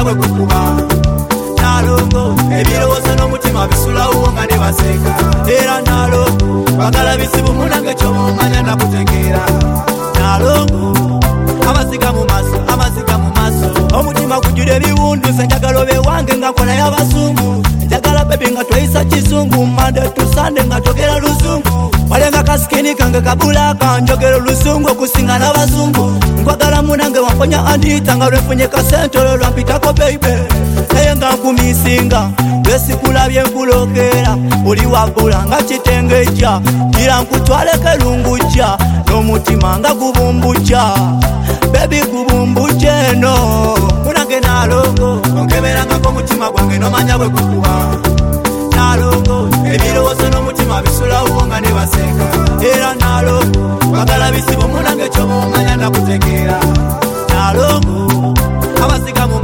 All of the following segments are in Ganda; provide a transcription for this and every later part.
bwe kukuba nalongo ebirowozo n'omutima bisulawo nga ne baseka era nalongo bagala bisibu munange kyomumanya nakutegeera nalongo amaziga mu maaso omutima gujjula ebiwundu nze njagala obe wange nga kola y'abazungu njagala bebi nga tweyisa kizungu mande tusande nga togera luzungu walenga kasikini kange kabulaka njogera oluzungu okusinga n'abazungu nkwagala munange wamponya andita nga lwenfunye kasentolo lwampitako beibe naye nga nkumisinga lwesikulabye nkulokera oli wabbula nga kitengeja gira nkutwaleko elungujja n'omutima nga gubumbujja bebi gubumbujja eno munange nalongo onkeberangako omutima gwange nomanya bwe kukuba nalongo ebirowozo n'omutima bisulawo nga ne baseka era nalongo bagala bisibu munange kyomumanya nakutegeera nalongo amaziga mu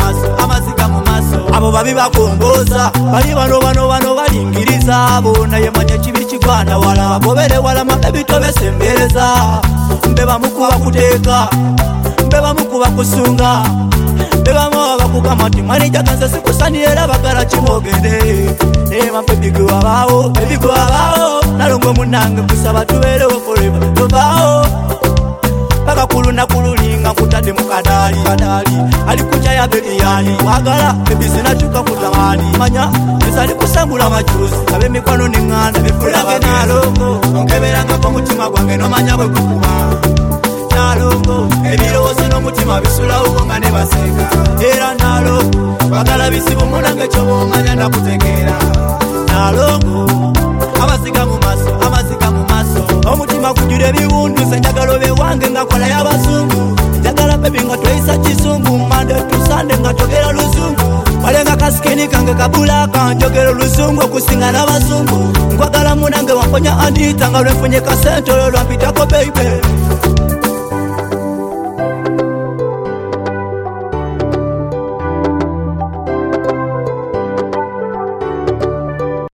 maaso abo babi bakomboza bali bano balingiriza abo naye manya kibi kigwana wala bagobere wala mabebi tobesembereza mbe bamukuba kuteeka mbe bamukuba kusunga mbe bamuwa bakugamba nti mwanija ganze sikusani era bagala kimogende mabebi gwabaawo nalongo munange kusaba tubeerewo forever tovaawo bakakulu nakululinga nkutadde mu kadaali ali kuca ya beliyani wagala bebi zinakyuka kutamani manya ezali kusangula majuzi ab'emikwano neŋŋanda befulange nalongo onkeberangako omutima gwange nomanya bwe kukuba nalongo ebirowozo n'omutima bisulawo nga ne baseka era nalongo bagala bisibu munange kyomumanya nakutegeera nalongo amaziga mu maaso omutima gujjula ebiwundu nze njagala obe wange nga kola y'abazungu njagala bebi nga tweyisa kizungu mande tusande nga togera luzungu walenga kasikini kange kabulaka njogera oluzungu okusinga n'abazungu nkwagala munange wamponya andita nga lwenfunye kasentolo lwampitako beibe